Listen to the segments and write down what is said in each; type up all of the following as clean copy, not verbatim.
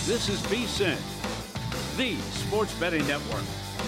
This is VSiN, the Sports Betting Network.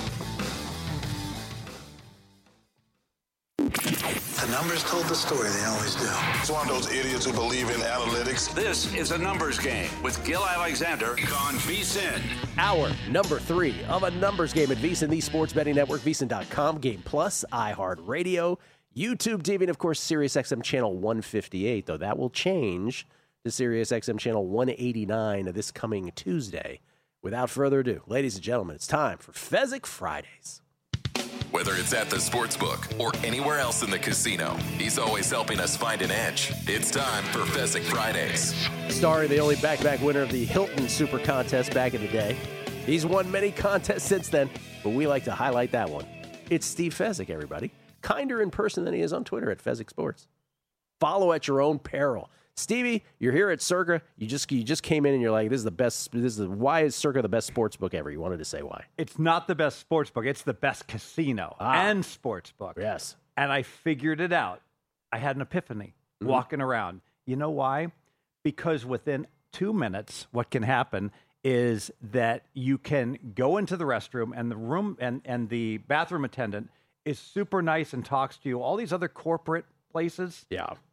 The numbers told the story, they always do. It's one of those idiots who believe in analytics. This is a numbers game with Gil Alexander on VSiN. Hour number 3 of a numbers game at VSiN, the Sports Betting Network, VSiN.com, Game Plus, iHeartRadio, YouTube TV, and of course, SiriusXM Channel 158, though that will change to SiriusXM Channel 189 this coming Tuesday. Without further ado, ladies and gentlemen, it's time for Fezzik Fridays. Whether it's at the sportsbook or anywhere else in the casino, he's always helping us find an edge. It's time for Fezzik Fridays. Starring the only back-to-back winner of the Hilton Super Contest back in the day. He's won many contests since then, but we like to highlight that one. It's Steve Fezzik, everybody. Kinder in person than he is on Twitter at Fezzik Sports. Follow at your own peril. Stevie, you're here at Circa. You just came in and you're like, this is the best. Why is Circa the best sports book ever? You wanted to say why? It's not the best sports book. It's the best casino and sports book. Yes. And I figured it out. I had an epiphany walking around. You know why? Because within 2 minutes, what can happen is that you can go into the restroom and the room and the bathroom attendant is super nice and talks to you. All these other corporate places,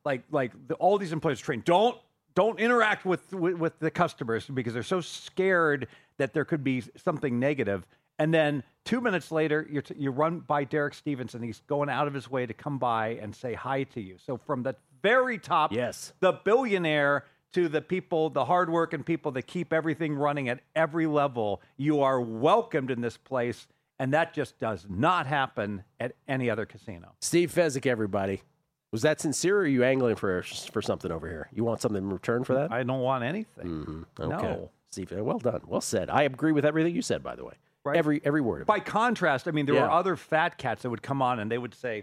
all these employees are trained. Don't interact with the customers because they're so scared that there could be something negative. And then 2 minutes later, you run by Derek Stevenson. He's going out of his way to come by and say hi to you. So from the very top, yes, the billionaire to the people, the hardworking people that keep everything running at every level, you are welcomed in this place. And that just does not happen at any other casino. Steve Fezzik, everybody. Was that sincere, or are you angling for something over here? You want something in return for that? I don't want anything. Mm-hmm. Okay. No. Steve, well done. Well said. I agree with everything you said, by the way. Right. Every word of it. By contrast, I mean, there were other fat cats that would come on and they would say,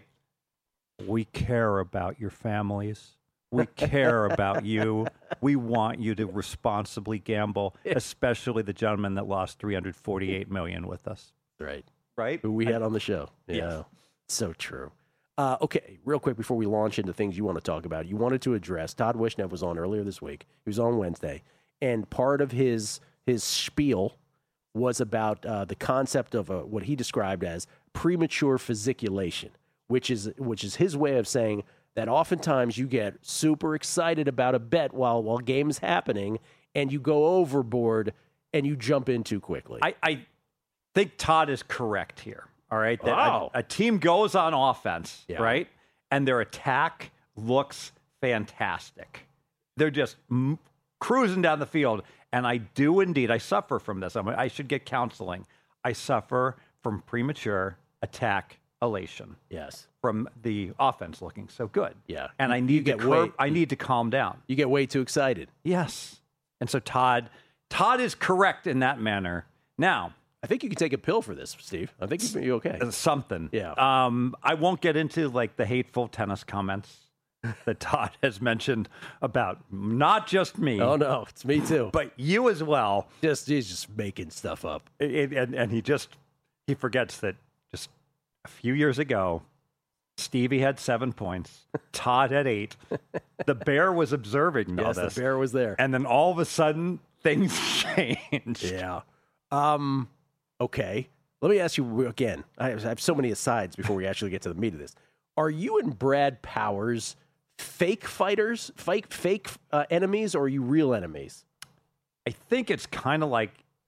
we care about your families. We care about you. We want you to responsibly gamble, especially the gentleman that lost $348 million with us. Right. Who we had on the show. Yeah. Yes. So true. Okay, real quick before we launch into things you want to talk about, you wanted to address, Todd Wishnev was on earlier this week. He was on Wednesday, and part of his spiel was about the concept of what he described as premature physiculation, which is his way of saying that oftentimes you get super excited about a bet while game's happening, and you go overboard and you jump in too quickly. I think Todd is correct here. All right. Wow. A team goes on offense, right? And their attack looks fantastic. They're just cruising down the field. And I do indeed, I suffer from this. I should get counseling. I suffer from premature attack elation. Yes. From the offense looking so good. Yeah. And I need to calm down. You get way too excited. Yes. And so Todd is correct in that manner. Now, I think you can take a pill for this, Steve. I think you're okay. Something. Yeah. I won't get into like the hateful tennis comments that Todd has mentioned about not just me. Oh no, it's me too. But you as well. He's just making stuff up. And he forgets that just a few years ago, Stevie had 7 points. Todd had 8. The bear was observing all this. The bear was there. And then all of a sudden, things changed. Yeah. Okay. Let me ask you again. I have so many asides before we actually get to the meat of this. Are you and Brad Powers fake fighters, fake enemies, or are you real enemies? I think it's kind of like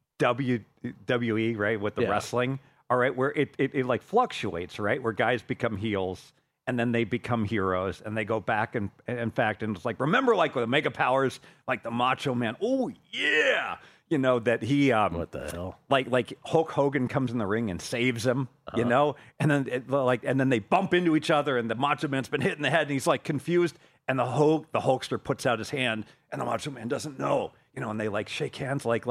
WWE, right, with the wrestling. All right, where it like fluctuates, right, where guys become heels and then they become heroes and they go back and in fact, and it's like, remember like with the Mega Powers, like the Macho Man. Oh yeah. You know, that he, what the hell? Like Hulk Hogan comes in the ring and saves him, you know, and then they bump into each other and the Macho Man's been hit in the head and he's like confused and the Hulkster puts out his hand and the Macho Man doesn't know, you know, and they like shake hands like,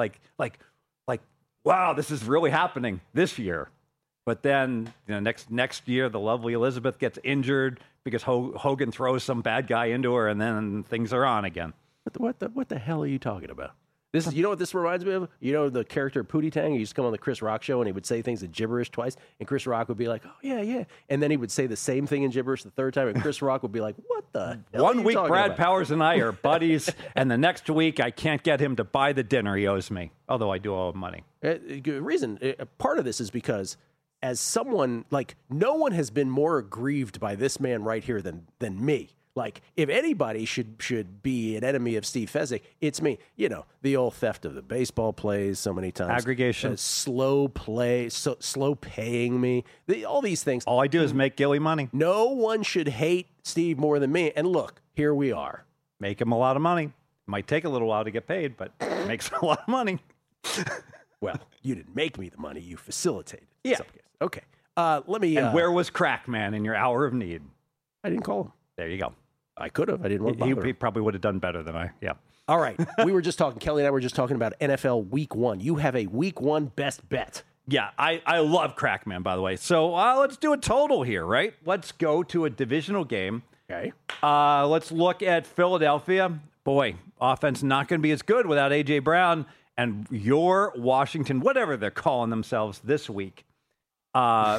wow, this is really happening this year. But then, you know, next year, the lovely Elizabeth gets injured because Hogan throws some bad guy into her and then things are on again. What the hell are you talking about? This, you know what this reminds me of? You know the character Pootie Tang? He used to come on the Chris Rock show and he would say things in gibberish twice, and Chris Rock would be like, oh, yeah. And then he would say the same thing in gibberish the third time, and Chris Rock would be like, what the hell One are you week, talking Brad about? Powers and I are buddies, and the next week, I can't get him to buy the dinner he owes me. although I do owe him money. Part of this is because as someone, like, no one has been more aggrieved by this man right here than me. Like, if anybody should be an enemy of Steve Fezzik, it's me. You know, the old theft of the baseball plays so many times. Aggregation. Slow play, slow paying me. All these things. All I do is make Gilly money. No one should hate Steve more than me. And look, here we are. Make him a lot of money. Might take a little while to get paid, but makes a lot of money. Well, you didn't make me the money. You facilitated. Yeah. Okay. Let me. And where was Crackman in your hour of need? I didn't call him. There you go. I could have. I didn't want to bother him. He probably would have done better than I. Yeah. All right. We were just talking, Kelly and I were just talking about NFL Week 1. You have a Week 1 best bet. Yeah, I love Crackman, by the way. So let's do a total here, right? Let's go to a divisional game. Okay. Let's look at Philadelphia. Boy, offense not going to be as good without A.J. Brown and your Washington, whatever they're calling themselves this week. I've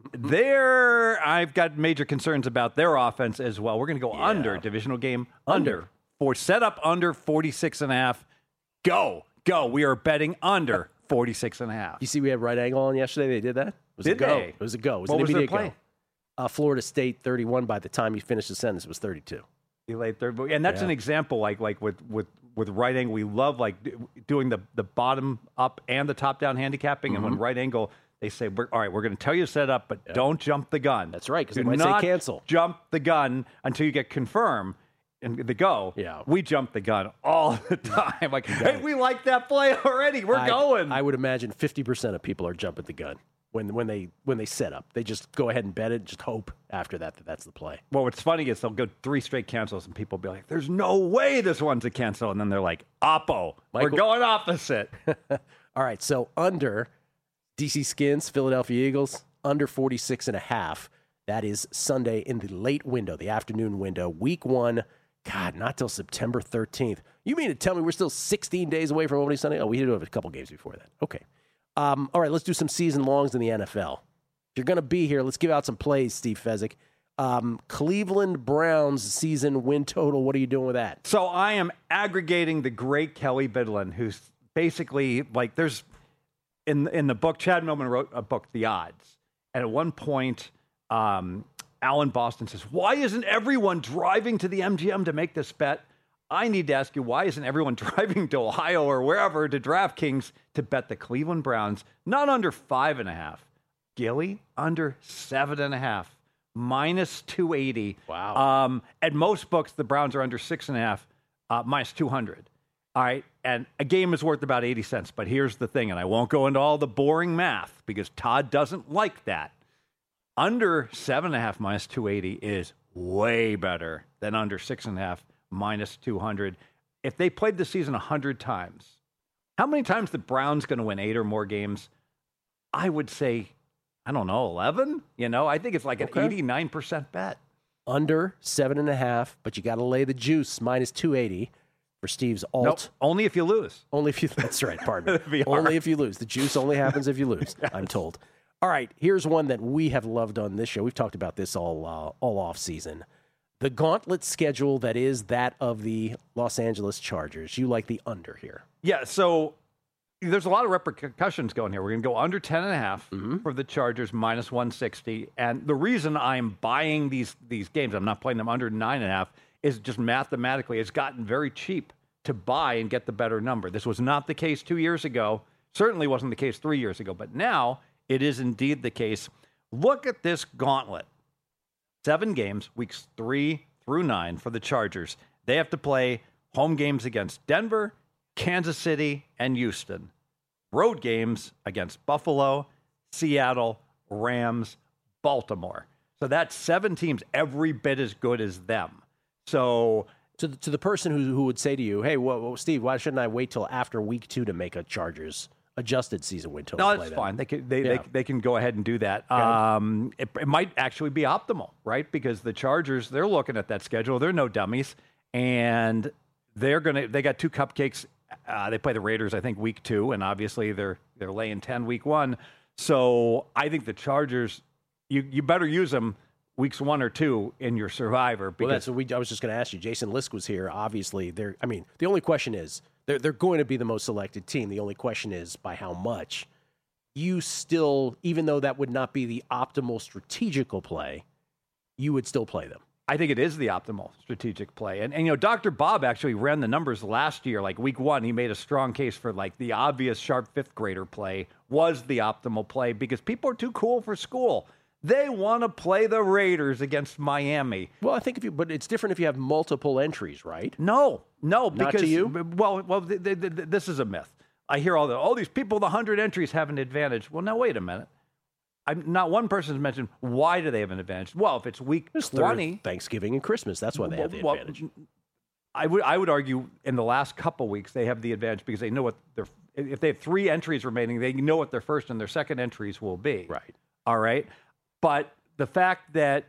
got major concerns about their offense as well. We're going to go under divisional game for set up under 46.5. Go. We are betting under 46.5. You see, we had Right Angle on yesterday. They did that. It was a go. It was a go. It was an immediate go. Florida State 31. By the time you finished the sentence, it was 32. You laid third, and that's an example. Like with Right Angle, we love like doing the bottom up and the top down handicapping. And when Right Angle, they say, we're going to tell you to set up, but don't jump the gun. That's right, because they might say cancel. Jump the gun until you get confirmed and the go. Yeah. We jump the gun all the time. Like, hey, we like that play already. We're going. I would imagine 50% of people are jumping the gun when they set up. They just go ahead and bet it, just hope after that's the play. Well, what's funny is they'll go 3 straight cancels, and people will be like, there's no way this one's a cancel. And then they're like, Oppo. We're going opposite. All right, so under DC Skins, Philadelphia Eagles, under 46.5. That is Sunday in the late window, the afternoon window. Week 1, God, not till September 13th. You mean to tell me we're still 16 days away from opening Sunday? Oh, we did have a couple games before that. Okay. All right, let's do some season longs in the NFL. If you're going to be here, let's give out some plays, Steve Fezzik. Cleveland Browns season win total. What are you doing with that? So I am aggregating the great Kelly Bidlin, who's basically like there's in the book, Chad Millman wrote a book, The Odds. And at one point, Alan Boston says, why isn't everyone driving to the MGM to make this bet? I need to ask you, why isn't everyone driving to Ohio or wherever to DraftKings to bet the Cleveland Browns, not under 5.5? Gilly, under 7.5, minus 280. Wow. At most books, the Browns are under 6.5, minus 200. All right, and a game is worth about 80 cents. But here's the thing, and I won't go into all the boring math because Todd doesn't like that. Under 7.5 minus 280 is way better than under 6.5 minus 200. If they played the season 100 times, how many times the Browns going to win 8 or more games? I would say, I don't know, 11? You know, I think it's like an 89% bet. Under 7.5, but you got to lay the juice, minus 280. For Steve's alt. Nope, only if you lose. Only if you. That's right. Pardon me. Only if you lose. The juice only happens if you lose. Yes. I'm told. All right. Here's one that we have loved on this show. We've talked about this all off season. The gauntlet schedule that is that of the Los Angeles Chargers. You like the under here? Yeah. So there's a lot of repercussions going here. We're going to go under 10.5 for the Chargers, minus 160. And the reason I'm buying these games, I'm not playing them under 9.5. is just mathematically, it's gotten very cheap to buy and get the better number. This was not the case 2 years ago. Certainly wasn't the case 3 years ago. But now it is indeed the case. Look at this gauntlet. 7 games, weeks 3 through 9 for the Chargers. They have to play home games against Denver, Kansas City, and Houston. Road games against Buffalo, Seattle, Rams, Baltimore. So that's 7 teams every bit as good as them. So to the person who would say to you, hey, well, Steve, why shouldn't I wait till after week 2 to make a Chargers adjusted season win total? No, that's fine. They can go ahead and do that. Okay. It might actually be optimal, right? Because the Chargers, they're looking at that schedule. They're no dummies, and they got 2 cupcakes. They play the Raiders, I think, week 2, and obviously they're laying 10 week 1. So I think the Chargers, you better use them weeks 1 or 2 in your survivor. Well, that's what I was just going to ask you. Jason Lisk was here. Obviously, the only question is They're going to be the most selected team. The only question is by how much. You still, even though that would not be the optimal strategical play, you would still play them. I think it is the optimal strategic play. And you know, Dr. Bob actually ran the numbers last year, like week 1, he made a strong case for like the obvious sharp fifth grader play was the optimal play because people are too cool for school. They want to play the Raiders against Miami. Well, I think but it's different if you have multiple entries, right? No, because not to you? Well, this is a myth. I hear all these people with 100 entries have an advantage. Well, now wait a minute. Not one person has mentioned why do they have an advantage. Well, if it's week 20, Thanksgiving and Christmas, that's why they have the advantage. I would argue in the last couple weeks they have the advantage because they know what if they have 3 entries remaining, they know what their first and their second entries will be. Right. All right. But the fact that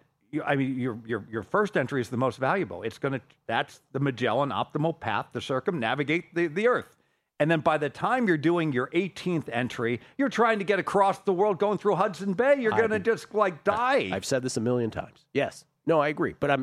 your first entry is the most valuable. That's the Magellan optimal path to circumnavigate the Earth. And then by the time you're doing your 18th entry, you're trying to get across the world going through Hudson Bay. You're going to just like die. I've said this a million times. Yes. No, I agree. But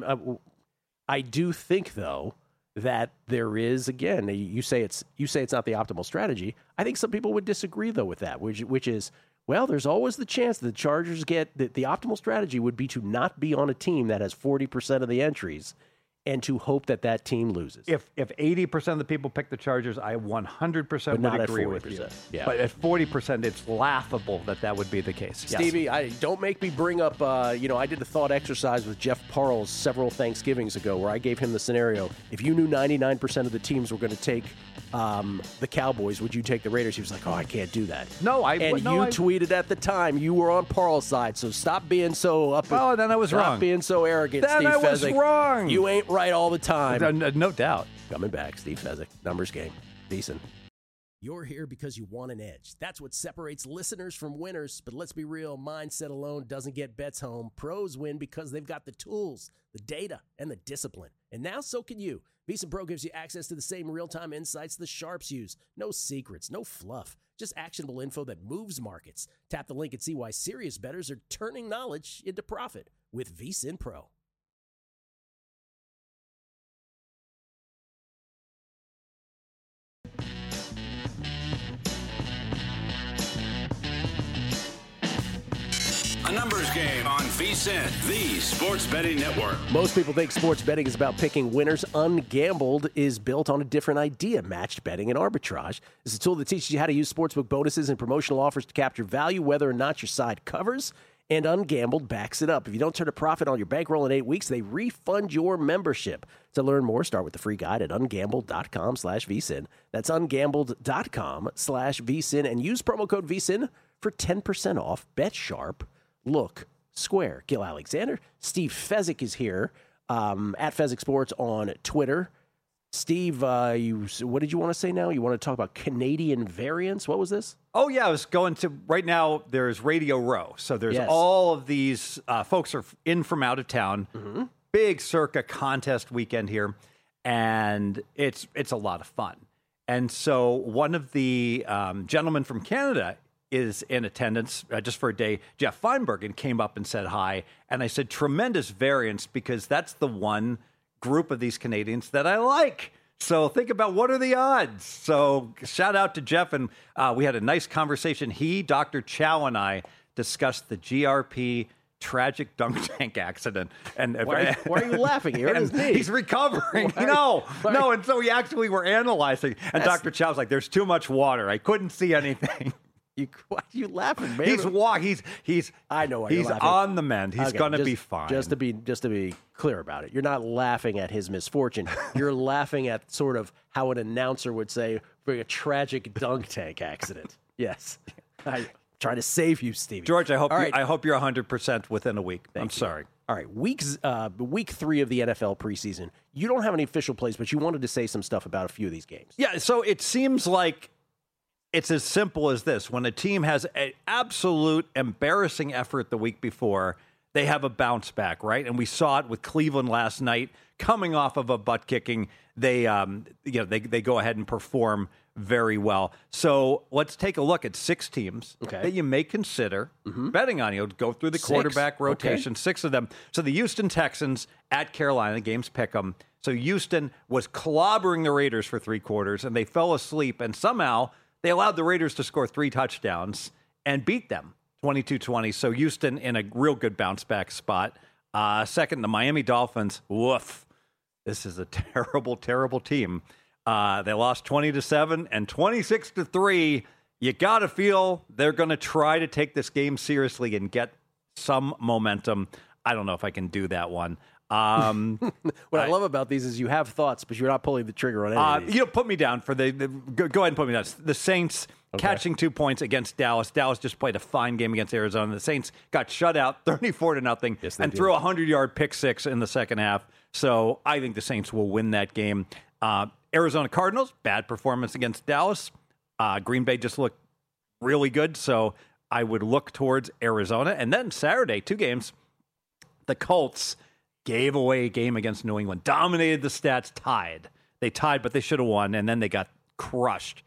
I do think, though, that there is, again, you say it's not the optimal strategy. I think some people would disagree, though, with that, which is, well, there's always the chance that the Chargers get the optimal strategy would be to not be on a team that has 40% of the entries and to hope that team loses. If 80% of the people pick the Chargers, I 100% would agree with you. Yeah. But at 40%, it's laughable that would be the case. Stevie, yes. Don't make me bring up, I did the thought exercise with Jeff Parles several Thanksgivings ago where I gave him the scenario. If you knew 99% of the teams were going to take the Cowboys, would you take the Raiders? He was like, I can't do that. You tweeted at the time you were on Parles' side, so stop being so up. Oh, then I was wrong. Stop being so arrogant, then Steve Fezzik. Then I was wrong. You ain't right all the time. No doubt. Coming back, Steve Fezzik, Numbers Game. Decent. You're here because you want an edge. That's what separates listeners from winners. But let's be real, mindset alone doesn't get bets home. Pros win because they've got the tools, the data, and the discipline. And now so can you. VSiN Pro gives you access to the same real-time insights the sharps use. No secrets, no fluff, just actionable info that moves markets. Tap the link and see why serious bettors are turning knowledge into profit with VSiN Pro. A Numbers Game on VSiN, the sports betting network. Most people think sports betting is about picking winners. Ungambled is built on a different idea, matched betting and arbitrage. It's a tool that teaches you how to use sportsbook bonuses and promotional offers to capture value, whether or not your side covers, and Ungambled backs it up. If you don't turn a profit on your bankroll in 8 weeks, they refund your membership. To learn more, start with the free guide at ungambled.com/VSiN. That's ungambled.com/VSiN, and use promo code VSiN for 10% off. Bet sharp. Look square. Gil Alexander. Steve Fezzik is here at Fezzik Sports on Twitter. Steve, what did you want to say now? You want to talk about Canadian variants? What was this? Oh, yeah. I was going to, right now, there's Radio Row. So there's all of these folks are in from out of town. Mm-hmm. Big circa contest weekend here. And it's a lot of fun. And so one of the gentlemen from Canada is in attendance just for a day, Jeff Feinberg, and came up and said hi. And I said, tremendous variance, because that's the one group of these Canadians that I like. So think about what are the odds. So shout out to Jeff. And we had a nice conversation. He, Dr. Chow, and I discussed the GRP tragic dunk tank accident. And why are you laughing? He's recovering. No. And so we actually were analyzing. And Dr. Chow's like, there's too much water. I couldn't see anything. Why are you laughing, man? He's I know why he's you're laughing. on the mend. He's going to be fine. Just to be clear about it, you're not laughing at his misfortune. You're laughing at sort of how an announcer would say for a tragic dunk tank accident. Yes, I trying to save you, Stevie. George, I hope you're 100% within a week. I'm sorry. All right, week 3 of the NFL preseason. You don't have any official plays, but you wanted to say some stuff about a few of these games. Yeah, so it seems like it's as simple as this. When a team has an absolute embarrassing effort the week before, they have a bounce back, right? And we saw it with Cleveland last night, coming off of a butt kicking. They go ahead and perform very well. So let's take a look at 6 teams that you may consider betting on. Go through the 6? quarterback rotation, 6 of them. So the Houston Texans at Carolina, the games pick 'em. So Houston was clobbering the Raiders for 3 quarters, and they fell asleep, and somehow they allowed the Raiders to score 3 touchdowns and beat them 22-20. So Houston in a real good bounce-back spot. Second, the Miami Dolphins. Woof. This is a terrible, terrible team. They lost 20-7 and 26-3. You got to feel they're going to try to take this game seriously and get some momentum. I don't know if I can do that one. What I love about these is you have thoughts, but you're not pulling the trigger on any of these. Put me down for go ahead and put me down. The Saints catching 2 points against Dallas. Dallas just played a fine game against Arizona. The Saints got shut out 34-0 and threw a 100-yard pick 6 in the second half. So I think the Saints will win that game. Arizona Cardinals, bad performance against Dallas. Green Bay just looked really good. So I would look towards Arizona. And then Saturday, 2 games. The Colts gave away a game against New England, dominated the stats, tied. They tied, but they should have won, and then they got crushed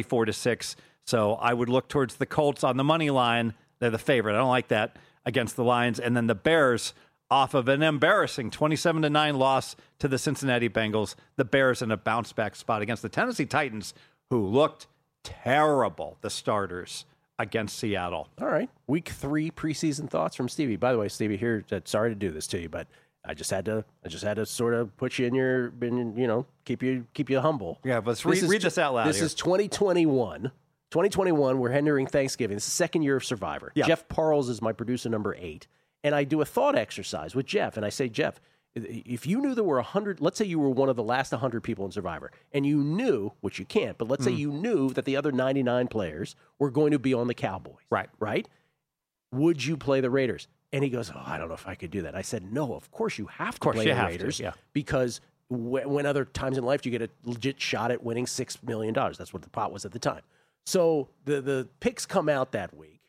34-6. So I would look towards the Colts on the money line. They're the favorite. I don't like that against the Lions. And then the Bears off of an embarrassing 27-9 loss to the Cincinnati Bengals. The Bears in a bounce-back spot against the Tennessee Titans, who looked terrible, the starters, against Seattle. All right. Week 3 preseason thoughts from Stevie. By the way, Stevie, here, sorry to do this to you, but I just had to sort of put you in your, keep you humble. Yeah, but read this out loud. This is 2021. 2021, we're entering Thanksgiving. This is the second year of Survivor. Yeah. Jeff Parles is my producer number 8. And I do a thought exercise with Jeff. And I say, Jeff, if you knew there were 100, let's say you were one of the last 100 people in Survivor, and you knew, which you can't, but let's say you knew that the other 99 players were going to be on the Cowboys. Right? Would you play the Raiders? And he goes, I don't know if I could do that. I said, no, of course you have to play the Raiders because when other times in life you get a legit shot at winning $6 million. That's what the pot was at the time. So the picks come out that week,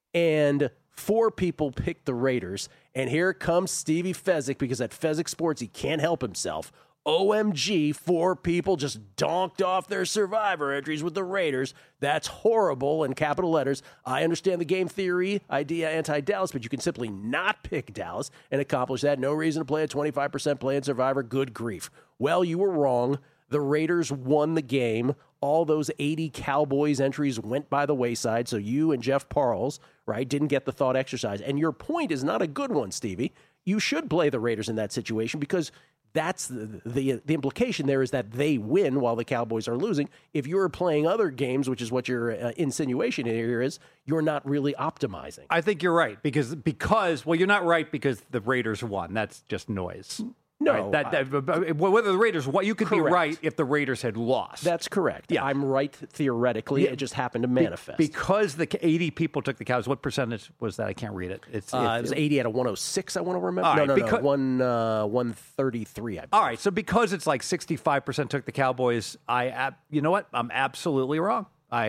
and 4 people picked the Raiders, and here comes Stevie Fezzik, because at Fezzik Sports he can't help himself. OMG, 4 people just donked off their Survivor entries with the Raiders. That's horrible in capital letters. I understand the game theory idea anti-Dallas, but you can simply not pick Dallas and accomplish that. No reason to play a 25% play in Survivor. Good grief. Well, you were wrong. The Raiders won the game. All those 80 Cowboys entries went by the wayside, so you and Jeff Parles, right, didn't get the thought exercise. And your point is not a good one, Stevie. You should play the Raiders in that situation because that's the implication there is that they win while the Cowboys are losing. If you're playing other games, which is what your insinuation here is, you're not really optimizing. I think you're right because you're not right because the Raiders won. That's just noise. No. Right? Whether the Raiders won, you could correct. be right if the Raiders had lost. That's correct. Yeah. I'm right theoretically. It just happened to manifest. Because the 80 people took the Cowboys, what percentage was that? I can't read it. It was 80 out of 106, I want to remember. All right, no. 133, I believe. All right, so because it's like 65% took the Cowboys, you know what? I'm absolutely wrong.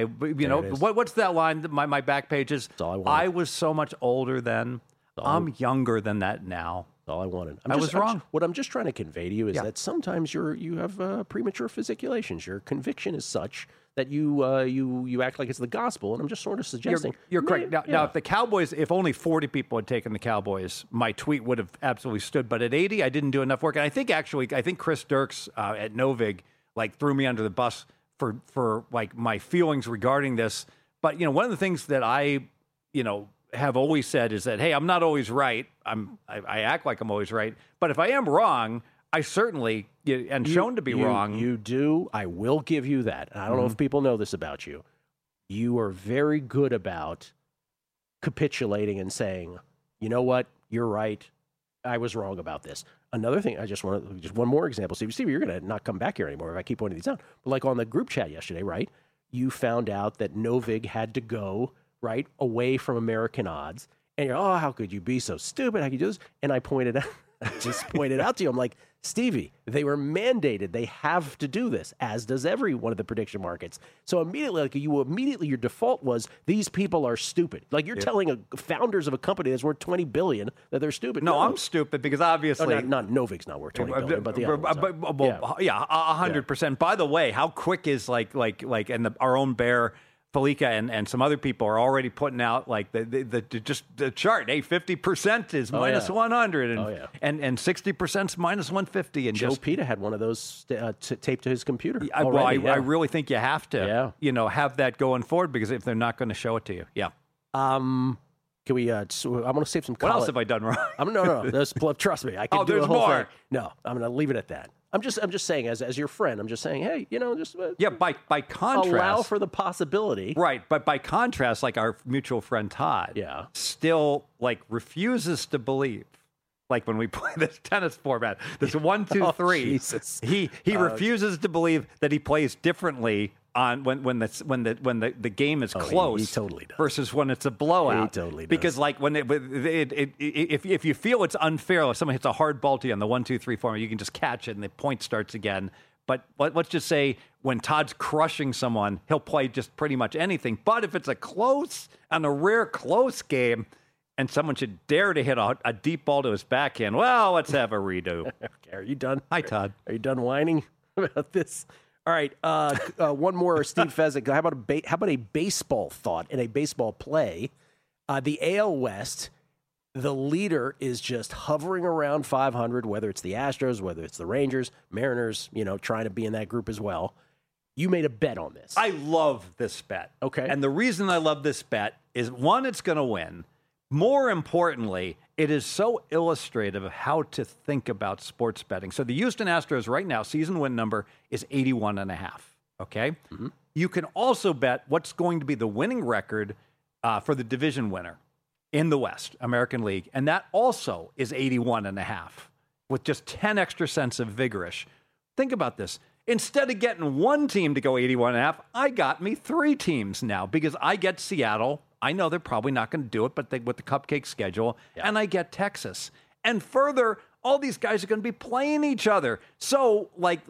What's that line? My back pages. That's all I wanted. I was so much older then. I'm younger than that now. That's all I wanted. I was wrong. What I'm just trying to convey to you is that sometimes you have premature physiculations. Your conviction is such that you act like it's the gospel, and I'm just sort of suggesting. You're correct. Now, if the Cowboys, if only 40 people had taken the Cowboys, my tweet would have absolutely stood. But at 80, I didn't do enough work. And I think Chris Dirks at Novig threw me under the bus for my feelings regarding this. But one of the things that I have always said is that, hey, I'm not always right. I act like I'm always right. But if I am wrong, I certainly and shown to be wrong. You do. I will give you that. And I don't know if people know this about you. You are very good about capitulating and saying, you know what, you're right. I was wrong about this. Another thing, just one more example. Steve, you're going to not come back here anymore if I keep pointing these out. But like on the group chat yesterday, right? You found out that Novig had to go right away from American odds, and you're, how could you be so stupid? How could you do this? And I just pointed out to you, I'm like, Stevie, they were mandated. They have to do this, as does every one of the prediction markets. So immediately, your default was these people are stupid. Like you're telling founders of a company that's worth $20 billion that they're stupid. No, I'm stupid because obviously not Novig's not worth $20 billion, but the other ones are. 100%. By the way, how quick is our own Bear Felica and some other people are already putting out like the chart. Hey, 50% is minus 100, and 60% is minus 150. And Joe Pita had one of those taped to his computer. I really think you have to, have that going forward because if they're not going to show it to you, Can we? I'm going to save some. What else have I done wrong? No. Trust me, I can do there's the whole more. thing. No, I'm going to leave it at that. I'm just saying, as your friend, I'm just saying, hey, By contrast, allow for the possibility, right? But by contrast, like our mutual friend Todd, still refuses to believe. Like when we play this tennis format, this 1, 2, 3, Jesus. he refuses to believe that he plays differently on when the game is close. He totally does. Versus when it's a blowout. He totally does. Because if you feel it's unfair, if someone hits a hard ball to you on the 1, 2, 3 format, you can just catch it and the point starts again. But let's just say when Todd's crushing someone, he'll play just pretty much anything. But if it's a rare close game, and someone should dare to hit a deep ball to his backhand, well, let's have a redo. Okay, are you done? Hi, Todd. Are you done whining about this? All right, one more, Steve Fezzik. How about a baseball thought and a baseball play? The AL West, the leader is just hovering around 500, whether it's the Astros, whether it's the Rangers, Mariners, trying to be in that group as well. You made a bet on this. I love this bet. Okay. And the reason I love this bet is, one, it's going to win. More importantly, it is so illustrative of how to think about sports betting. So the Houston Astros right now, season win number is 81.5. Okay? Mm-hmm. You can also bet what's going to be the winning record for the division winner in the West, American League. And that also is 81.5 with just 10 extra cents of vigorish. Think about this. Instead of getting one team to go 81.5, I got me 3 teams now because I get Seattle. I know they're probably not going to do it, but with the cupcake schedule, and I get Texas. And further, all these guys are going to be playing each other. So,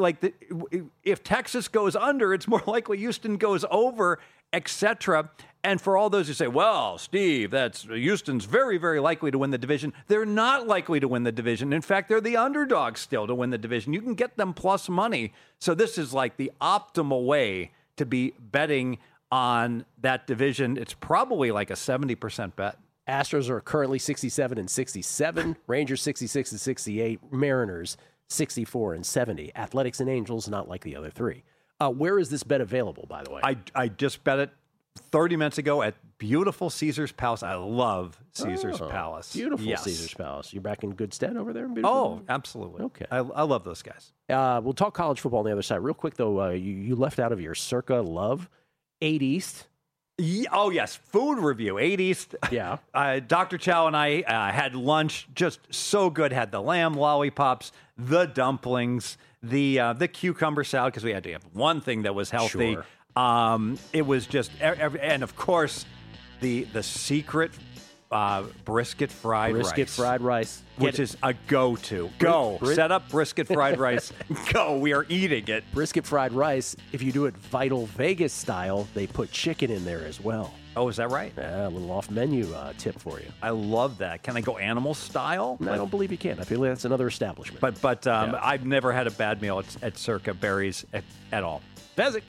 if Texas goes under, it's more likely Houston goes over, etc. And for all those who say, well, Steve, that's Houston's very, very likely to win the division. They're not likely to win the division. In fact, they're the underdogs still to win the division. You can get them plus money. So this is like the optimal way to be betting on that division. It's probably like a 70% bet. Astros are currently 67-67, Rangers 66-68, Mariners 64-70. Athletics and Angels not like the other three. Where is this bet available, by the way? I just bet it 30 minutes ago at beautiful Caesar's Palace. I love Caesar's Palace. Beautiful Caesar's Palace. You're back in good stead over there? Oh, absolutely. Okay. I love those guys. We'll talk college football on the other side. Real quick, though, you left out of your Circa love 8 East. Oh, yes. Food review, 8 East. Yeah. Dr. Chow and I had lunch. Just so good. Had the lamb lollipops, the dumplings, the cucumber salad, because we had to have one thing that was healthy. Sure. It was just, and of course, the secret brisket fried rice. Which is a go-to. Set up brisket fried rice. Go. We are eating it. Brisket fried rice, if you do it Vital Vegas style, they put chicken in there as well. Oh, is that right? Yeah, a little off-menu tip for you. I love that. Can I go animal style? No, I don't believe you can. I feel like that's another establishment. But I've never had a bad meal at Circa Berries at all. Fezzik.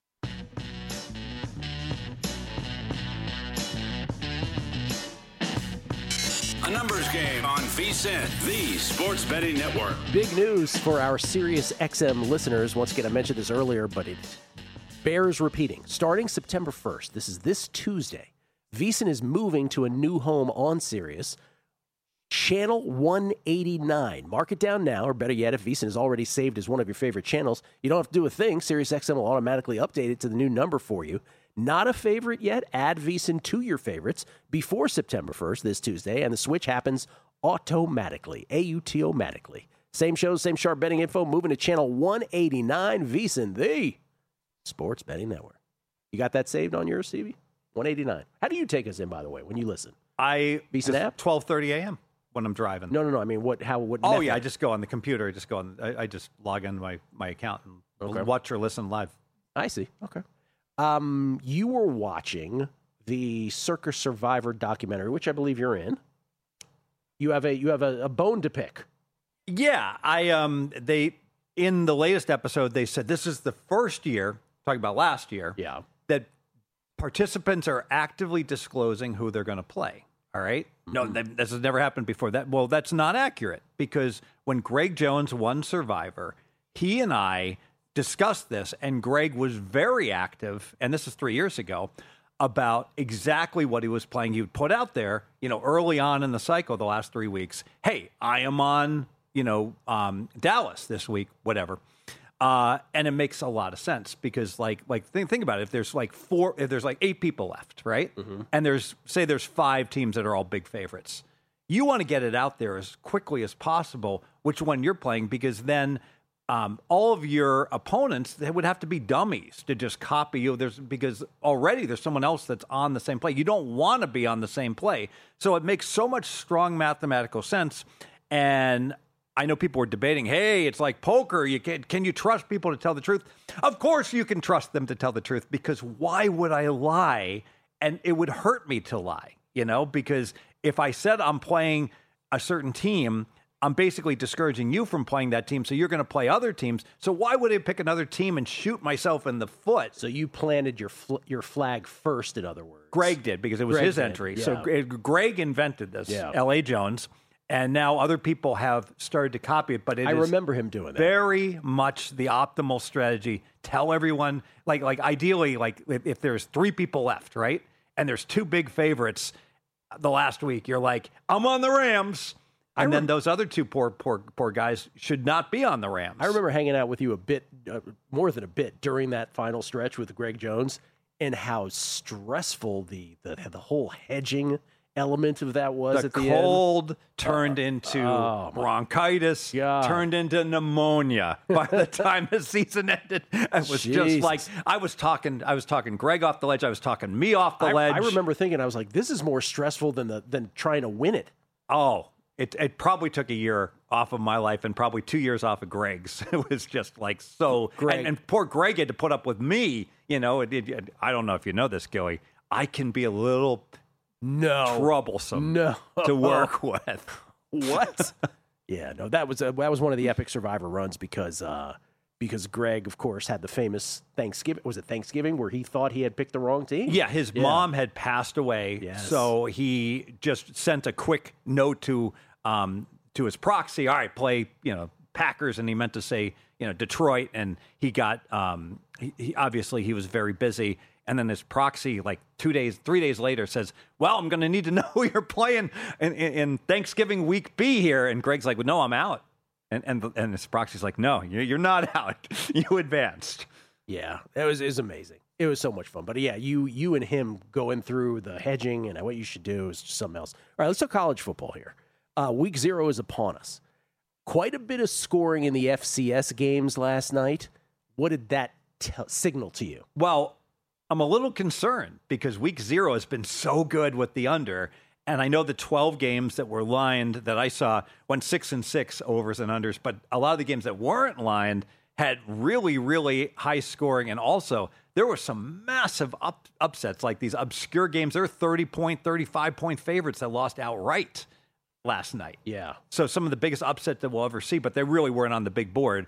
A numbers game on VSiN, the sports betting network. Big news for our Sirius XM listeners. Once again, I mentioned this earlier, but it bears repeating. Starting September 1st, this is this Tuesday, VSiN is moving to a new home on Sirius, Channel 189. Mark it down now, or better yet, if VSiN is already saved as one of your favorite channels, you don't have to do a thing. Sirius XM will automatically update it to the new number for you. Not a favorite yet? Add VSiN to your favorites before September 1st, this Tuesday, and the switch happens automatically, AUTOmatically. Same shows, same sharp betting info, moving to Channel 189, VSiN, the sports betting network. You got that saved on yours, Stevie? 189. How do you take us in, by the way, when you listen? VSiN app? 12:30 a.m. when I'm driving. No. I mean, what Oh, method? yeah, I just go on the computer. I just log in my account and watch or listen live. I see. Okay. You were watching the Circus Survivor documentary, which I believe you're in. You have a bone to pick. Yeah, they in the latest episode they said this is the first year, talking about last year, that participants are actively disclosing who they're going to play. All right? No, this has never happened before. That's not accurate, because when Greg Jones won Survivor, he and I discussed this, and Greg was very active, and this is 3 years ago, about exactly what he was playing. He would put out there, early on in the cycle, the last 3 weeks, hey, I am on, Dallas this week, whatever. And it makes a lot of sense, because think about it. If there's if there's 8 people left, right? Mm-hmm. And there's 5 teams that are all big favorites. You want to get it out there as quickly as possible, which one you're playing, because then all of your opponents, they would have to be dummies to just copy you. Because already there's someone else that's on the same play. You don't want to be on the same play. So it makes so much strong mathematical sense. And I know people were debating, hey, it's like poker. Can you trust people to tell the truth? Of course you can trust them to tell the truth, because why would I lie? And it would hurt me to lie, because if I said I'm playing a certain team, I'm basically discouraging you from playing that team, so you're going to play other teams. So why would I pick another team and shoot myself in the foot? So you planted your flag first, in other words. Greg did, because it was his entry. Yeah. So Greg invented this, L.A. Jones, and now other people have started to copy it. But I remember him doing that. Very much the optimal strategy. Tell everyone, like ideally, if there's 3 people left, right, and there's 2 big favorites the last week, you're like, I'm on the Rams. And then those other 2 poor guys should not be on the Rams. I remember hanging out with you a bit, more than a bit, during that final stretch with Greg Jones, and how stressful the whole hedging element of that was at the end. The cold turned into bronchitis, turned into pneumonia by the time the season ended. It was just like I was talking Greg off the ledge. I was talking me off the ledge. I remember thinking, I was like, this is more stressful than trying to win it. Oh. It probably took a year off of my life and probably 2 years off of Greg's. It was just so. And poor Greg had to put up with me. I don't know if you know this, Gilly. I can be a little troublesome to work with. What? Yeah, no, that was one of the epic Survivor runs, because Greg, of course, had the famous Thanksgiving. Was it Thanksgiving where he thought he had picked the wrong team? Yeah, his mom had passed away, so he just sent a quick note to his proxy. All right, play Packers, and he meant to say Detroit, and he got he obviously he was very busy. And then his proxy, 3 days later, says, well, I'm going to need to know who you're playing in Thanksgiving week B here. And Greg's like, well, no, I'm out. And his proxy's like, no, you're not out. You advanced. Yeah, it was amazing. It was so much fun. But yeah, you and him going through the hedging and what you should do is just something else. All right, let's talk college football here. Week 0 is upon us. Quite a bit of scoring in the FCS games last night. What did that signal to you? Well, I'm a little concerned, because week 0 has been so good with the under. And I know the 12 games that were lined that I saw went 6-6 overs and unders, but a lot of the games that weren't lined had really, really high scoring. And also, there were some massive upsets, like these obscure games. There were 30-point, 35-point favorites that lost outright last night. Yeah. So some of the biggest upsets that we'll ever see, but they really weren't on the big board.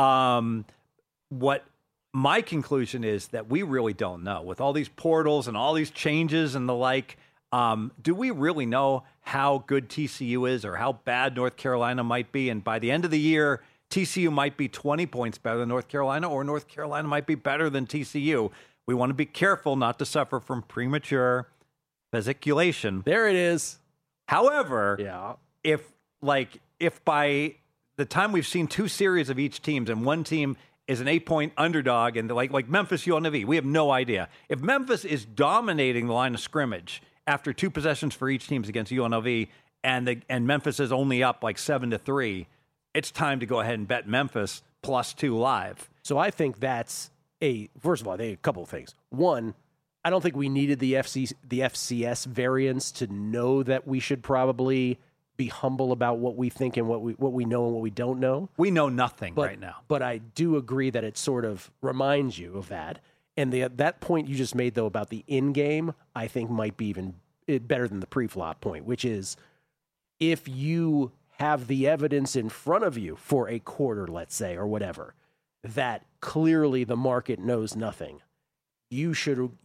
What my conclusion is that we really don't know. With all these portals and all these changes and the like, do we really know how good TCU is or how bad North Carolina might be? And by the end of the year, TCU might be 20 points better than North Carolina, or North Carolina might be better than TCU. We want to be careful not to suffer from premature vesiculation. There it is. However, if by the time we've seen 2 series of each team, and one team is an 8-point underdog, and like Memphis UNLV, we have no idea. If Memphis is dominating the line of scrimmage after 2 possessions for each team against UNLV, and Memphis is only up 7-3, it's time to go ahead and bet Memphis +2 live. So I think that's first of all, a couple of things. One, I don't think we needed the FCS variance to know that we should probably be humble about what we think and what we know and what we don't know. We know nothing right now. But I do agree that it sort of reminds you of that. And that point you just made, though, about the in-game, I think might be even better than the pre-flop point, which is if you have the evidence in front of you for a quarter, let's say, or whatever, that clearly the market knows nothing, your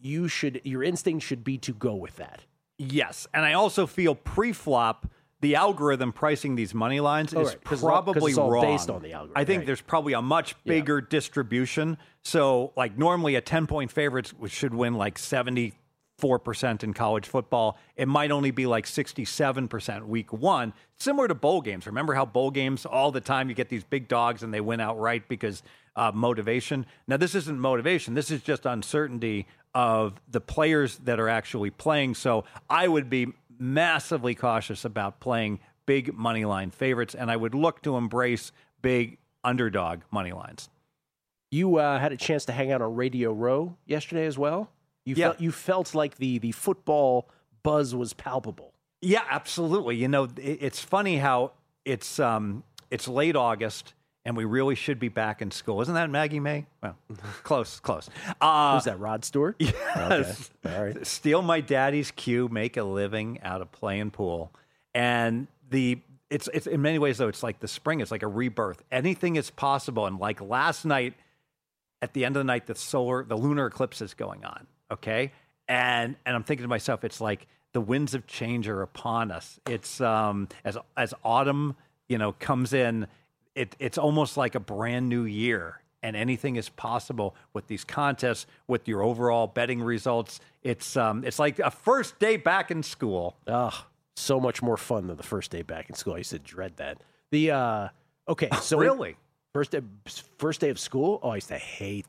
instinct should be to go with that. Yes, and I also feel pre-flop, the algorithm pricing these money lines is probably it's all wrong. based on the algorithm. I think there's probably a much bigger distribution. So, like normally a 10-point favorite should win like 74% in college football. It might only be like 67% week one, similar to bowl games. Remember how bowl games all the time you get these big dogs and they win outright because motivation. Now, this isn't motivation. This is just uncertainty of the players that are actually playing. So I would be massively cautious about playing big money line favorites, and I would look to embrace big underdog money lines. You had a chance to hang out on Radio Row yesterday as well. You felt like the football buzz was palpable. Yeah, absolutely. You know, it's funny how it's late August and we really should be back in school. Isn't that Maggie May? Well, close. Who's that, Rod Stewart? Yes. Okay. All right. Steal my daddy's cue, make a living out of playing pool. And it's in many ways, though, it's like the spring. It's like a rebirth. Anything is possible. And like last night, at the end of the night, the lunar eclipse is going on. Okay. And I'm thinking to myself, it's like the winds of change are upon us. It's as autumn, comes in, it's almost like a brand new year, and anything is possible with these contests, with your overall betting results. It's like a first day back in school. So much more fun than the first day back in school. I used to dread that. So really? First day of school? Oh, I used to hate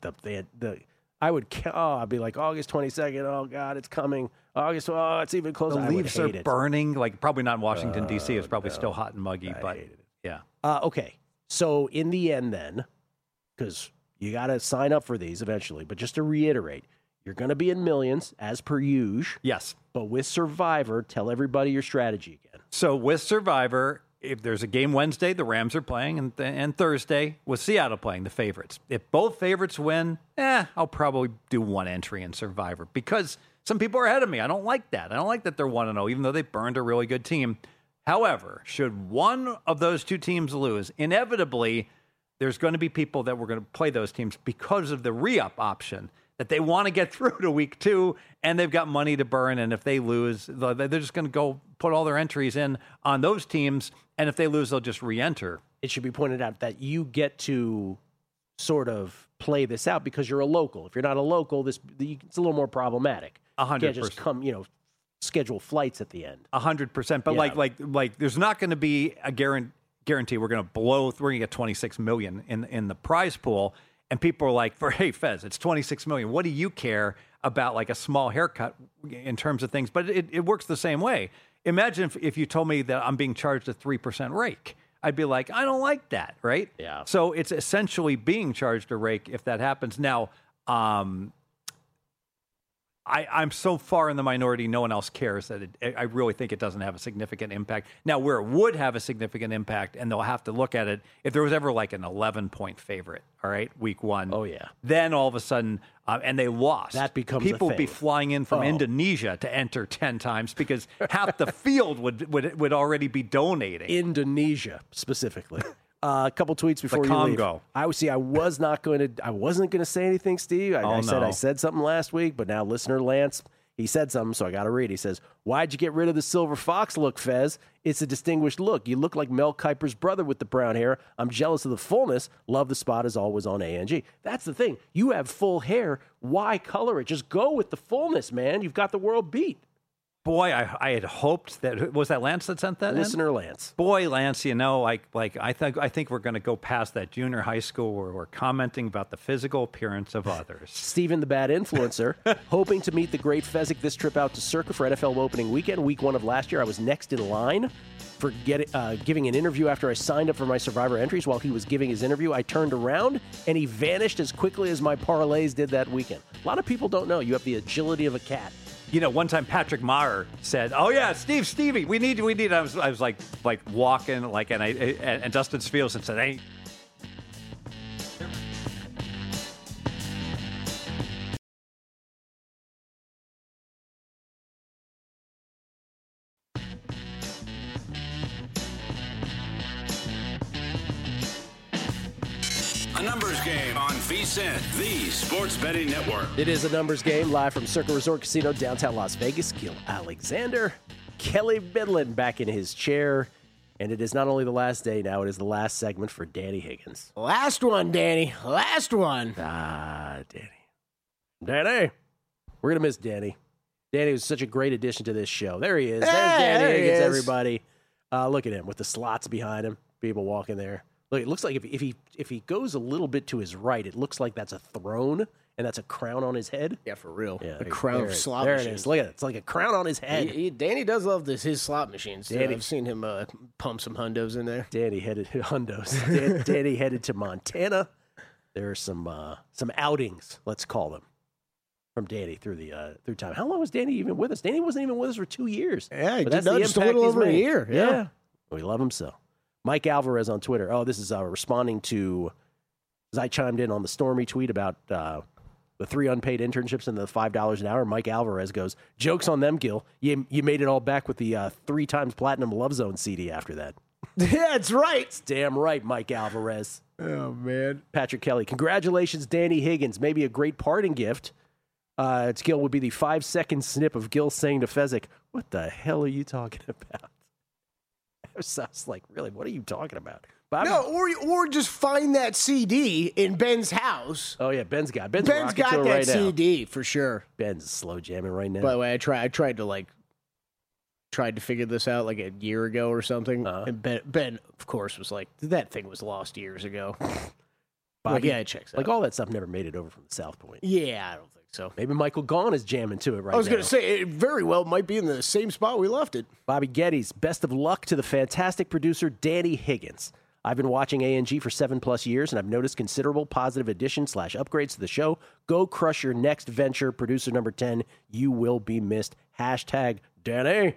I'd be like, August 22nd, oh, God, it's coming. August, it's even closer. The leaves are burning, like probably not in Washington, D.C. It's probably still hot and muggy, but hated it. Yeah. Okay, so in the end then, because you got to sign up for these eventually, but just to reiterate, you're going to be in millions, as per usual. Yes. But with Survivor, tell everybody your strategy again. So with Survivor, if there's a game Wednesday, the Rams are playing, and Thursday with Seattle playing, the favorites. If both favorites win, I'll probably do one entry in Survivor because some people are ahead of me. I don't like that. I don't like that they're 1-0, even though they burned a really good team. However, should one of those two teams lose, inevitably, there's going to be people that were going to play those teams because of the re-up option, that they want to get through to week 2, and they've got money to burn, and if they lose, they're just going to go put all their entries in on those teams, and if they lose, they'll just re-enter. It should be pointed out that you get to sort of play this out because you're a local. If you're not a local, it's a little more problematic. 100%. You can't just come, schedule flights at the end. 100%. But like, there's not going to be a guarantee we're going to get $26 million in the prize pool. And people are like, hey, Fez, it's $26 million. What do you care about like a small haircut in terms of things? But it works the same way. Imagine if you told me that I'm being charged a 3% rake. I'd be like, I don't like that, right? Yeah. So it's essentially being charged a rake if that happens. Now, I'm so far in the minority, no one else cares that I really think it doesn't have a significant impact. Now, where it would have a significant impact, and they'll have to look at it, if there was ever like an 11-point favorite, all right, week 1. Oh, yeah. Then all of a sudden, and they lost. That becomes people a would be thing. flying in from Indonesia to enter 10 times because half the field would already be donating. Indonesia, specifically. A couple tweets before you Congo. leave. I wasn't going to say anything, Steve. I said something last week, but now listener Lance, he said something, so I got to read. He says, "Why'd you get rid of the silver fox look, Fez? It's a distinguished look. You look like Mel Kiper's brother with the brown hair. I'm jealous of the fullness. Love the spot as always on ANG." That's the thing. You have full hair. Why color it? Just go with the fullness, man. You've got the world beat. Boy, I had hoped that was that Lance that sent that. Listener Lance. Boy, Lance, I think we're going to go past that junior high school where we're commenting about the physical appearance of others. Steven the Bad Influencer, hoping to meet the great Fezzik this trip out to Circa for NFL opening weekend, week 1 of last year. I was next in line for giving an interview after I signed up for my Survivor entries. While he was giving his interview, I turned around and he vanished as quickly as my parlays did that weekend. A lot of people don't know you have the agility of a cat. One time Patrick Maher said, "Oh yeah, Stevie, we need." I was like walking and Dustin Spielson said, "Hey." A numbers game on VSiN, the Sports Betting Network. It is a numbers game live from Circa Resort Casino, downtown Las Vegas. Gil Alexander, Kelly Bidlin back in his chair. And it is not only the last day now, it is the last segment for Danny Higgins. Last one, Danny. Last one. Danny. Danny. We're going to miss Danny. Danny was such a great addition to this show. There he is. There's Danny Higgins, everybody. Look at him with the slots behind him. People walking there. Look, it looks like if he goes a little bit to his right, it looks like that's a throne, and that's a crown on his head. Yeah, for real. Yeah, a crown of slot machines. There it is. Look at it. It's like a crown on his head. Danny does love his slot machines. Danny. I've seen him pump some hundos in there. Danny headed Danny headed to Montana. There are some outings, let's call them, from Danny through time. How long was Danny even with us? Danny wasn't even with us for 2 years. Yeah, but that's the just a impact little he's over made. a year. Yeah. We love him so. Mike Alvarez on Twitter. Oh, this is responding to, as I chimed in on the Stormy tweet about the 3 unpaid internships and the $5 an hour. Mike Alvarez goes, "Joke's on them, Gil. You made it all back with the 3 times platinum Love Zone CD after that." Yeah, that's right. It's damn right, Mike Alvarez. Oh, man. Patrick Kelly. Congratulations, Danny Higgins. Maybe a great parting gift. To Gil would be the 5-second snip of Gil saying to Fezzik, "What the hell are you talking about?" So I was like, really, what are you talking about? But No, or just find that CD in Ben's house. Oh, yeah, Ben's got got that right CD for sure. Ben's slow jamming right now. By the way, I tried to figure this out like a year ago or something. And Ben, of course, was like, that thing was lost years ago. Bobby, yeah, it checks out. Like all that stuff never made it over from the South Point. Yeah, I don't think so. Maybe Michael Gaughan is jamming to it right now. I was going to say, it very well might be in the same spot we left it. Bobby Geddes, best of luck to the fantastic producer, Danny Higgins. I've been watching A&G for 7+ years, and I've noticed considerable positive additions / upgrades to the show. Go crush your next venture, producer number 10. You will be missed. #Danny.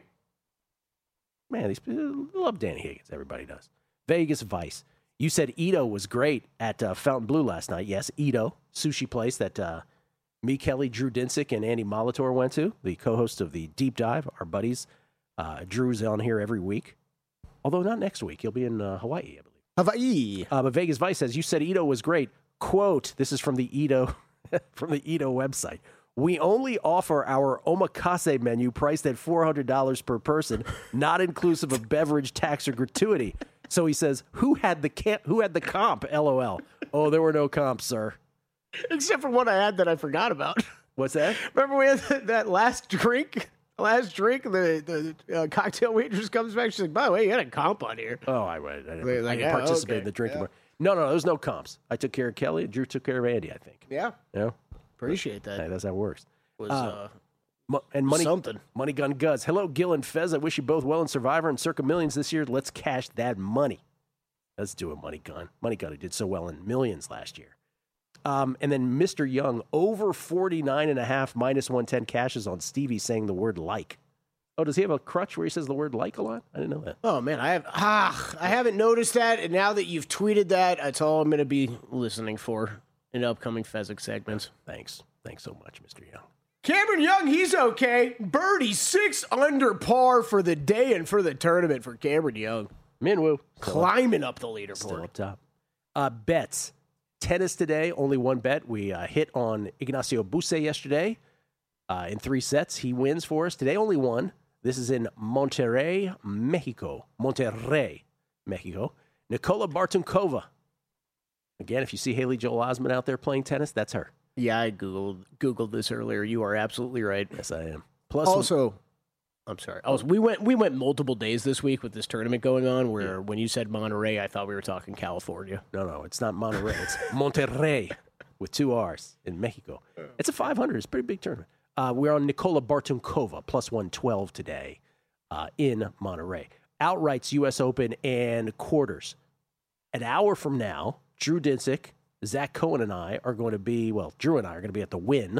Man, these people love Danny Higgins. Everybody does. Vegas Vice. You said Ito was great at Fountain Blue last night. Yes, Ito, sushi place that me, Kelly, Drew Dinsick, and Andy Molitor went to, the co-hosts of the Deep Dive, our buddies. Drew's on here every week, although not next week. He'll be in Hawaii, I believe. Hawaii. But Vegas Vice says, you said Ito was great. Quote, this is from the Ito website. We only offer our omakase menu priced at $400 per person, not inclusive of beverage, tax, or gratuity. So he says, who had the comp? LOL. Oh, there were no comps, sir. Except for one I had that I forgot about. What's that? Remember we had that last drink? The cocktail waitress comes back. She's like, by the way, you got a comp on here. Oh, I didn't participate in the drinking. Yeah. No, there's no comps. I took care of Kelly. Drew took care of Andy, I think. Yeah. Yeah. Appreciate that. Hey, that's how it works. And Money Gun Guts. Hello, Gil and Fez. I wish you both well in Survivor and Circa Millions this year. Let's cash that money. Let's do it, Money Gun. Money Gun, who did so well in Millions last year. And then Mr. Young, over 49.5 -110 cashes on Stevie saying the word like. Oh, does he have a crutch where he says the word like a lot? I didn't know that. Oh, man, I haven't noticed that. And now that you've tweeted that, that's all I'm going to be listening for in upcoming Fezzik segments. Thanks so much, Mr. Young. Cameron Young, he's okay. Birdie 6 under par for the day and for the tournament for Cameron Young. Minwoo. Climbing up the leaderboard. Still up top. Bets. Tennis today, only one bet. We hit on Ignacio Buse yesterday in 3 sets. He wins for us. Today, only one. This is in Monterrey, Mexico. Nikola Bartunkova. Again, if you see Haley Joel Osment out there playing tennis, that's her. Yeah, I Googled this earlier. You are absolutely right. Yes, I am. Plus, also, I'm sorry. We went multiple days this week with this tournament going on. Where when you said Monterey, I thought we were talking California. No, it's not Monterey. It's Monterrey with 2 R's in Mexico. It's a 500. It's a pretty big tournament. We're on Nikola Bartunkova plus 112 today in Monterey. Outrights, U.S. Open, and quarters. An hour from now, Drew Dinsick, Zach Cohen, and I are going to be, Drew and I are going to be at the Wynn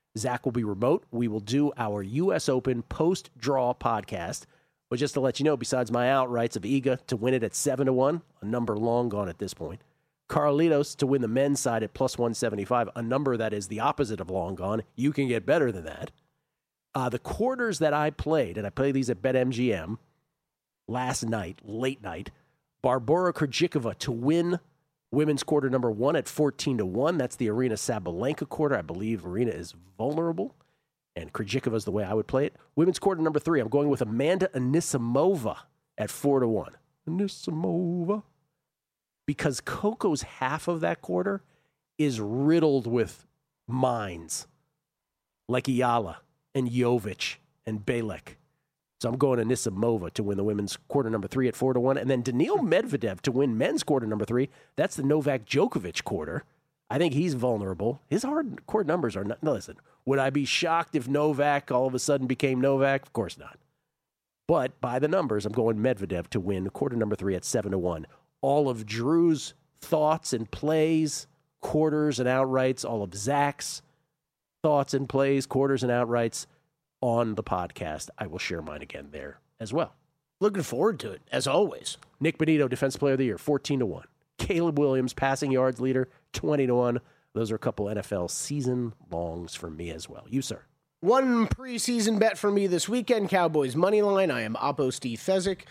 Zach will be remote. We will do our U.S. Open post-draw podcast. But just to let you know, besides my outrights of Iga to win it at 7-1, a number long gone at this point, Carlitos to win the men's side at plus 175, a number that is the opposite of long gone. You can get better than that. The quarters that I played, and I played these at BetMGM last night, late night, Barbora Krejcikova to win women's quarter number 1 at 14-1. That's the Arena Sabalenka quarter. I believe Arena is vulnerable, and Krejcikova is the way I would play it. Women's quarter number 3, I'm going with Amanda Anisimova at 4-1. Anisimova. Because Coco's half of that quarter is riddled with mines like Ayala and Jovic and Belek. So I'm going Anisimova to win the women's quarter number 3 at 4-1. And then Daniil Medvedev to win men's quarter number 3. That's the Novak Djokovic quarter. I think he's vulnerable. His hard court numbers are not. No, listen, would I be shocked if Novak all of a sudden became Novak? Of course not. But by the numbers, I'm going Medvedev to win quarter number 3 at 7-1. All of Drew's thoughts and plays, quarters and outrights, all of Zach's thoughts and plays, quarters and outrights on the podcast. I will share mine again there as well. Looking forward to it, as always. Nick Bonito, Defense Player of the Year, 14-1. Caleb Williams, passing yards leader, 20-1. Those are a couple NFL season longs for me as well. You, sir. One preseason bet for me this weekend, Cowboys money line. I am Oppo Steve Fezzik.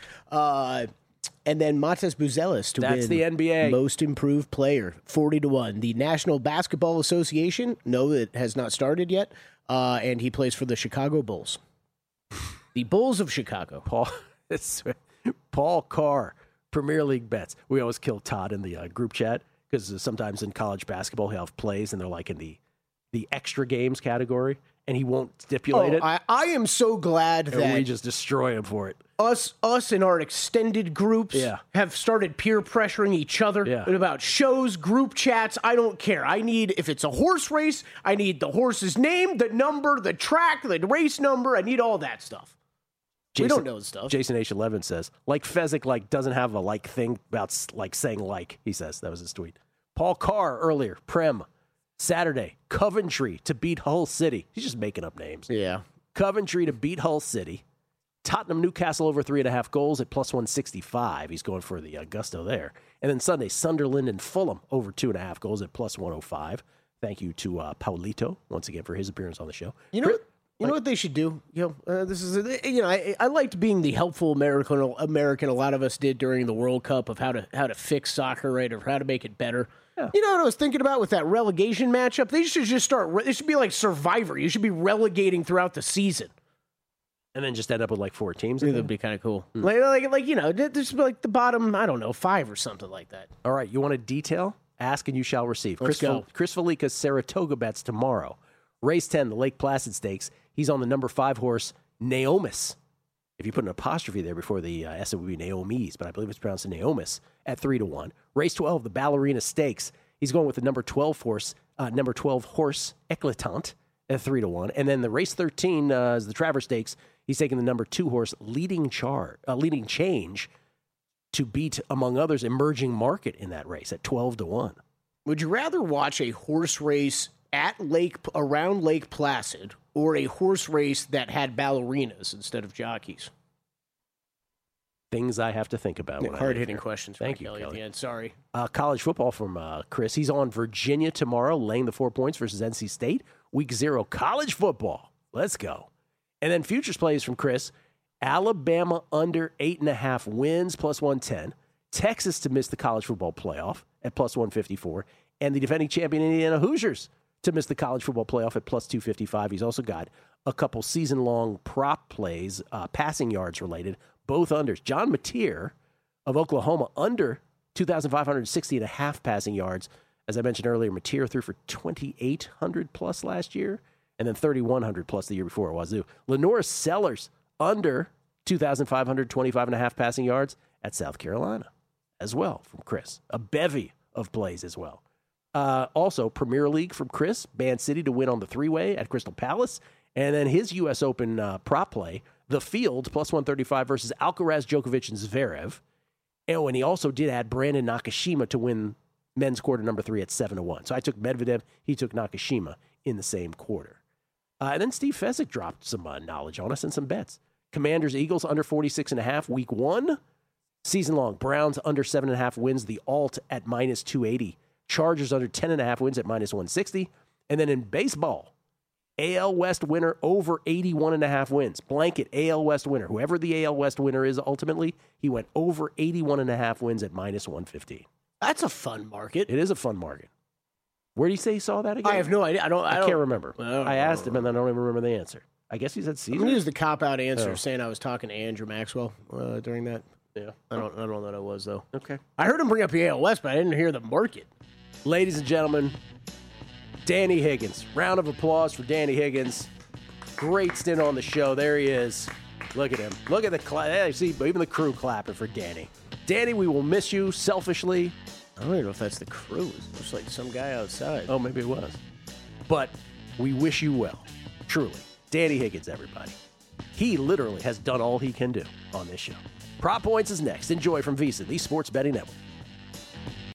And then Matas Buzelis to That's win the NBA. Most Improved Player, 40-1. The National Basketball Association, no, it has not started yet, and he plays for the Chicago Bulls. The Bulls of Chicago. Paul Carr, Premier League bets. We always kill Todd in the group chat because sometimes in college basketball he'll have plays and they're like in the extra games category, and he won't stipulate it. I am so glad that we just destroy him for it. Us in our extended groups have started peer pressuring each other about shows, group chats. I don't care. I need, if it's a horse race, I need the horse's name, the number, the track, the race number. I need all that stuff. We don't know the stuff. Jason H11 says, like Fezzik doesn't have a thing about saying he says. That was his tweet. Paul Carr earlier, Prem, Saturday, Coventry to beat Hull City. He's just making up names. Yeah. Coventry to beat Hull City. Tottenham Newcastle over 3.5 goals at plus 165. He's going for the gusto there. And then Sunday, Sunderland and Fulham over 2.5 goals at plus 105. Thank you to Paulito once again for his appearance on the show. You know what they should do? This is I liked being the helpful American. A lot of us did during the World Cup of how to fix soccer, right, or how to make it better. Yeah. You know what I was thinking about with that relegation matchup? They should just start. It should be like Survivor. You should be relegating throughout the season. And then just end up with 4 teams. That would be kind of cool. There's like the bottom, 5 or something like that. All right, you want a detail? Ask and you shall receive. Let's go. Chris Felica's Saratoga bets tomorrow. Race 10, the Lake Placid Stakes. He's on the number 5 horse, Naomis. If you put an apostrophe there before the S, it would be Naomis, but I believe it's pronounced Naomis at 3-1. Race 12, the Ballerina Stakes. He's going with the number 12 horse, Eclatant at 3-1. And then the race 13 is the Travers Stakes. He's taking the number 2 horse, Leading Change, to beat, among others, Emerging Market in that race at 12-1. Would you rather watch a horse race around Lake Placid or a horse race that had ballerinas instead of jockeys? Things I have to think about. Hard-hitting questions. Thank you, Kelly. Kelly. At the end. Sorry. College football from Chris. He's on Virginia tomorrow, laying the 4 points versus NC State. Week 0, college football. Let's go. And then futures plays from Chris. Alabama under 8.5 wins, plus 110. Texas to miss the college football playoff at plus 154. And the defending champion Indiana Hoosiers to miss the college football playoff at plus 255. He's also got a couple season-long prop plays, passing yards related, both unders. John Mateer of Oklahoma under 2,560.5 passing yards. As I mentioned earlier, Mateer threw for 2,800 plus last year, and then 3,100 plus the year before at Wazoo. Lenora Sellers under 2,525.5 passing yards at South Carolina as well from Chris. A bevy of plays as well. Also, Premier League from Chris, Band City to win on the 3-way at Crystal Palace. And then his U.S. Open prop play, The Field, plus 135 versus Alcaraz, Djokovic, and Zverev. And when he also did add Brandon Nakashima to win men's quarter number 3 at 7-1. So I took Medvedev, he took Nakashima in the same quarter. And then Steve Fezzik dropped some knowledge on us and some bets. Commanders, Eagles under 46.5 week 1. Season long, Browns under 7.5 wins, the alt at minus 280. Chargers under 10.5 wins at minus 160. And then in baseball, AL West winner over 81.5 wins. Blanket AL West winner. Whoever the AL West winner is ultimately, he went over 81.5 wins at minus 115. That's a fun market. It is a fun market. Where did he say he saw that again? I have no idea. I can't remember. I asked him, and I don't even remember the answer. I guess he said Caesar. I'm going to use the cop-out answer, saying I was talking to Andrew Maxwell during that. Yeah. I don't know that I was, though. Okay. I heard him bring up the AL West, but I didn't hear the market. Ladies and gentlemen, Danny Higgins. Round of applause for Danny Higgins. Great stint on the show. There he is. Look at him. Look at the see, even the crew clapping for Danny. Danny, we will miss you selfishly. I don't even know if that's the crew. It looks like some guy outside. Oh, maybe it was. But we wish you well. Truly. Danny Higgins, everybody. He literally has done all he can do on this show. Prop Points is next. Enjoy from VSiN, the Sports Betting Network.